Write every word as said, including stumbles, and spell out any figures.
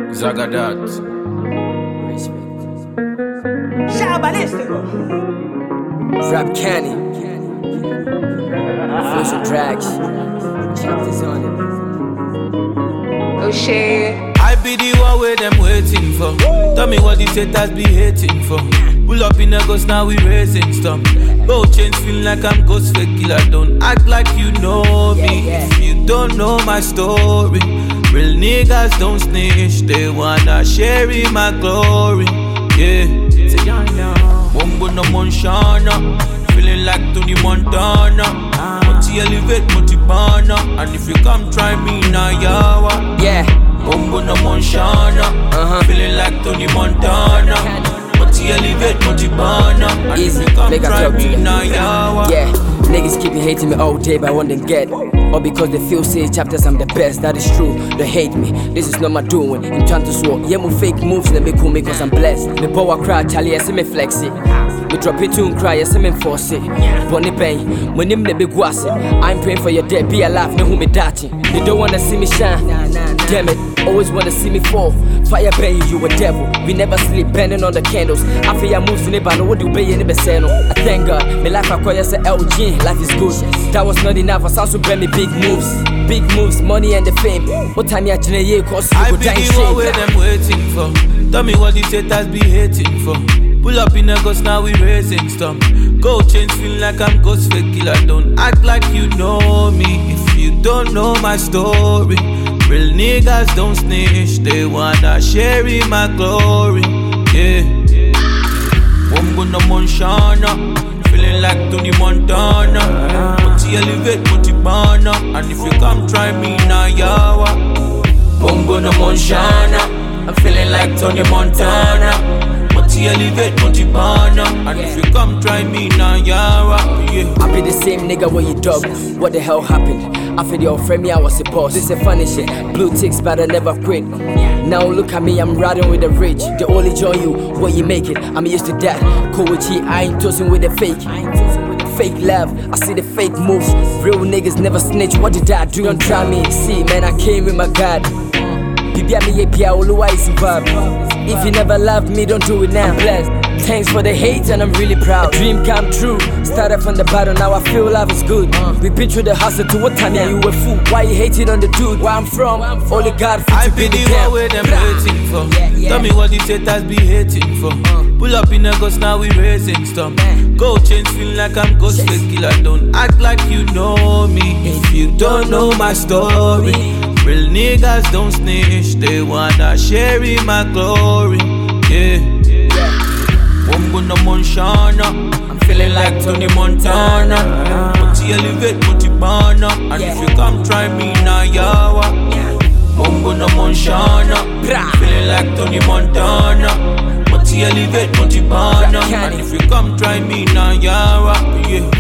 Zagadat. Shabalistico. Rap Canny. Flows and drags. Chapters on it. Oh shit. I be the one where them waiting for. Tell me what these haters be hating for. Pull up in a ghost, now we raising stuff. Both chains feel like I'm ghost fake killer. Don't act like you know me if you don't know my story. Real niggas don't snitch, they wanna share in my glory. Yeah. Mumbo no Monshana, feeling like Tony Montana. Multi elevate, multi banner, and if you come try me now, yawa. Yeah. Mumbo no Monshana, Uh-huh. feeling like Tony Montana. Multi elevate, multi banner, and Easy, if you come make I try talk to me you. now, yawa. Yeah, niggas keep me hating me all day, but I want them get. Or because they feel say chapters I'm the best, that is true. They hate me, this is not my doing. In trying to swap, yeah, my fake moves, let me cool me cause I'm blessed. Me power cry, Charlie, I see me flex it. Me drop it to and cry, I see me force it. Bonnie pain, when him the big was it. I'm praying for your dead, be alive, me who me dating. They don't wanna see me shine, damn it, always wanna see me fall. Fire bang, you a devil. We never sleep, bending on the candles. I feel your moves in it, but no what do be in the Beseno. I thank God, my life acquires a L G, life is good. That was not enough, I sound so bring me big moves. Big moves, money and the fame. What time you actually here, cause you I go be die in the one shame. where them waiting for. Tell me what these haters be hating for. Pull up in a ghost, now we raising stuff. Gold chains feel like I'm ghost fake killer. Don't act like you know me if you don't know my story. Real niggas don't snitch, they wanna share in my glory. Yeah. Mumbo no Monshana, feeling like Tony Montana. Multi elevate, multi banner, and if you come try me now, yawa. Mumbo no Monshana, I'm feeling like Tony Montana. Multi elevate, multi banner, and if you come try me now, yawa. Yeah. I be the same nigga where you dug. What the hell happened? I feel your friend me, I was a boss. This is funny shit. Blue ticks, but I never quit. Now look at me, I'm riding with the rich. They only join you when you make it. I'm used to that. Cool with you, I ain't tossing with the fake. Fake love, I see the fake moves. Real niggas never snitch. What did I do? Don't try me. See, man, I came with my God. Bibi me pia oluwa is vibe. If you never loved me, don't do it now. I'm blessed. Thanks for the hate and I'm really proud. A dream come true. Started from the bottom, now I feel life is good. We been through the hustle to what time, yeah, you a fool. Why you hating on the dude? Where I'm from, only God for I to be be the one where them waiting for. Yeah, yeah. Tell me what these haters be hating for. Pull up in a ghost, now we raising stuff. Gold chains feel like I'm ghost fake killer. Don't act like you know me if you don't know my story. Real niggas don't snitch, they wanna share in my glory. Yeah. Mumbo no Monshana, I'm feeling like Tony Montana. Multi elevate, multi banner, and if you come try me now, yawa. Mumbo no Monshana, feeling like Tony Montana. Multi elevate, multi banner, and if you come try me now, yawa. Yeah.